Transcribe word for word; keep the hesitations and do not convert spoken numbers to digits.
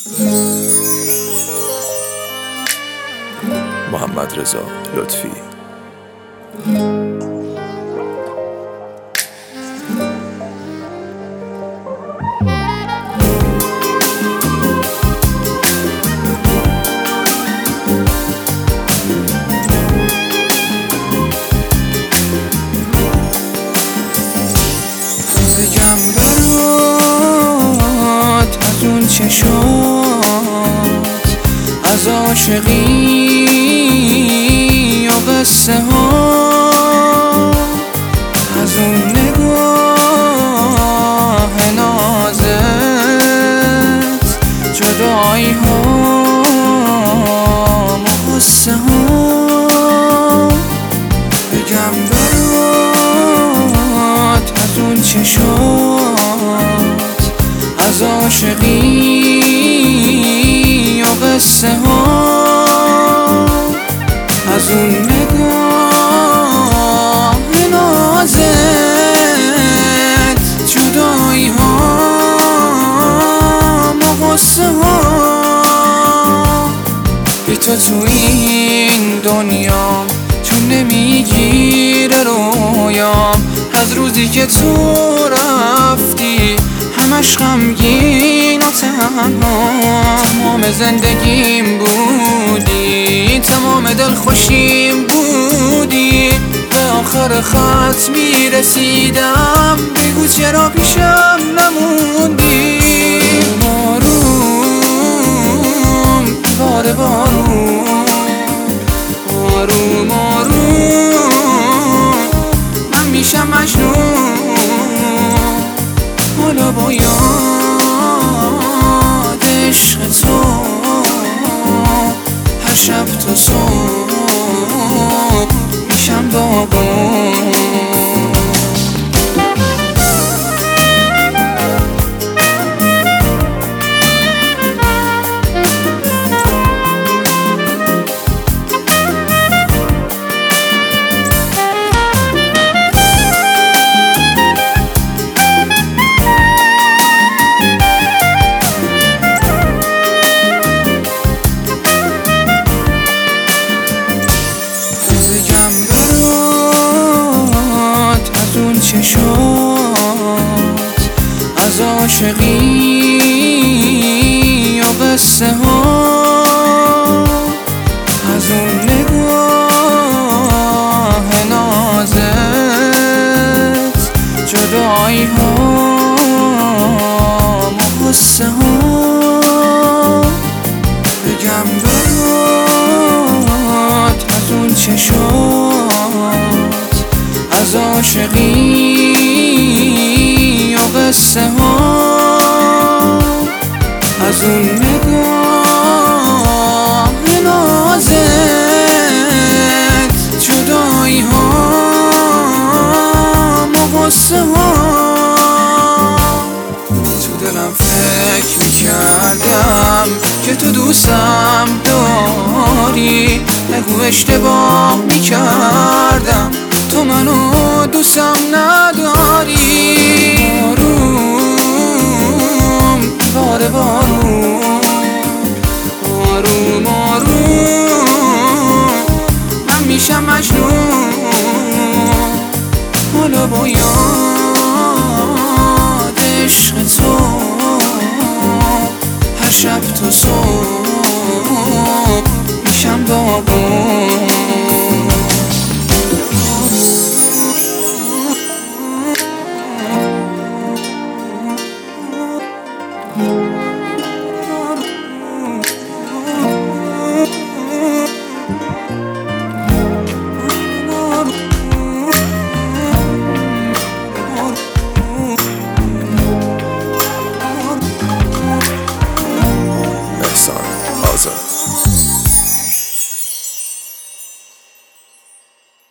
محمد رضا لطفی. بگم برات از اون چشات، از عاشقی یا قصه ها، از اون نگاه نازت، جدایی ها مقصه ها. بگم برات از اون چشات، از عاشقی یا قصه ها، از اون نگاه نازت، جدایی ها مقصه ها. بی تو تو این دنیا چون نمیگیره رویام، از روزی که تو رفتی همش غمگین و تنها. تمام زندگیم بودی، تمام دل خوشیم بودی، به آخر خط میرسیدم بگو چرا پیشم نموندی. آروم بار بارون، آروم آروم من میشم مجنون. حالا با یاد عشق تو هر شب تا صبح میشم داغون. چشات، از عاشقی یا قصه ها، از اون نگاه نازت، جدایی ها مقصه ها. بگم برات از اون چشات، از عاشقی یا قصه ها، از اون نگاه نازت، جدایی ها مقصه ها. تو دلم فکر میکردم که تو دوستم داری، نگو اشتباه میکردم تو منو دوستم نداری. آروم بار بارون، آروم آروم من میشم مجنون. حالا با یاد عشق تو هر شب تا صبح میشم داغون.